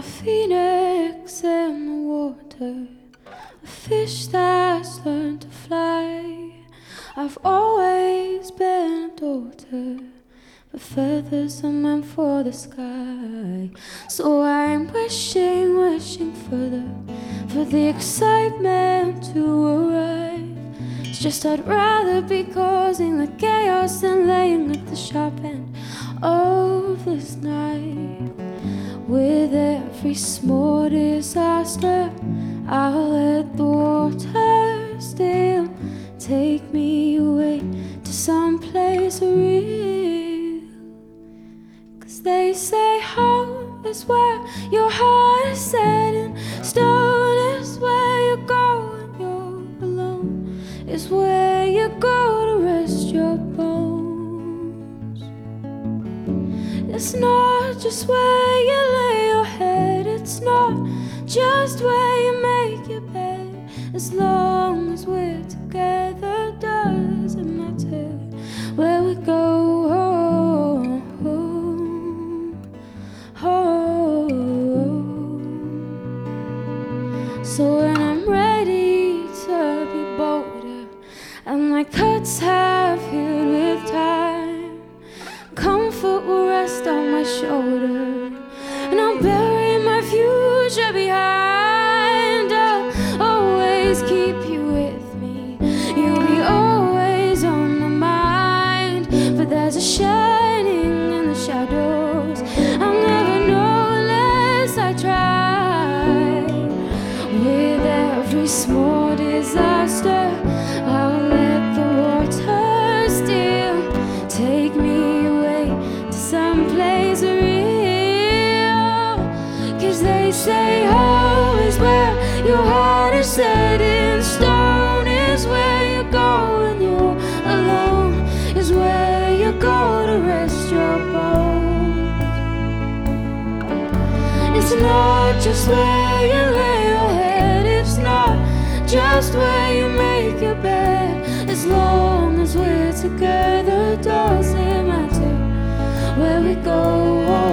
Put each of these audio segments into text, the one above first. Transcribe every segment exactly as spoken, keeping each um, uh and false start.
phoenix in the water, a fish that's learned to fly. I've always been a daughter, but feathers are meant for the sky. So I'm wishing, wishing for the, for the excitement to arrive. It's just I'd rather be causing the chaos than laying at the sharp end of this night. With every small disaster, I'll let the water still take me away to some place real. Cause they say home is where your heart is set, and stone is where you go when you're alone, is where you go to rest your bones. It's not just where you lay your head, it's not just where you make your bed. As long as we're together, doesn't matter where we go. Home, home. So when I'm ready to be bolder and my cuts have healed with time, comfort will rest on my shoulder, and I'll bury my future behind. I'll always keep you with me, you'll be always on my mind. But there's a shining in the shadows, I'll never know unless I try. With every small disaster, I'll let the water still take me away to some place real. Cause they say home is where your heart is set in stone, is where you go when you're alone, is where you go to rest your bones. It's not just where you lay your head, it's not just where you make your bed. As long as we're together, doesn't matter where we go.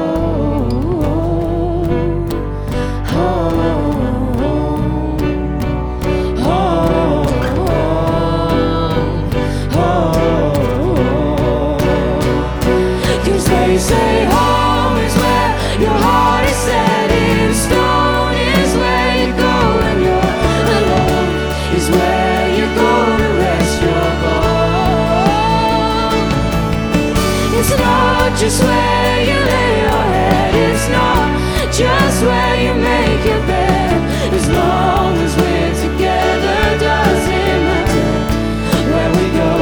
They say home is where your heart is set in stone, is where you go when you're alone, is where you go to rest your bones. It's not just where you lay your head, it's not just where you make your bed. As long as we're together, doesn't matter where we go.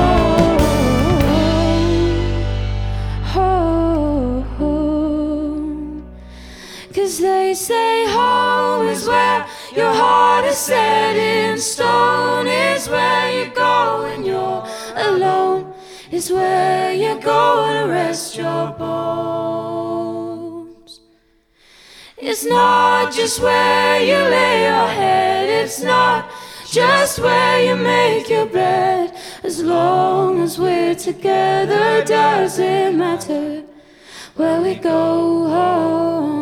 Cause they say home is where your heart is set in stone, is where you go when you're alone, is where you go to rest your bones. It's not just where you lay your head, it's not just where you make your bed. As long as we're together, doesn't matter where we go home.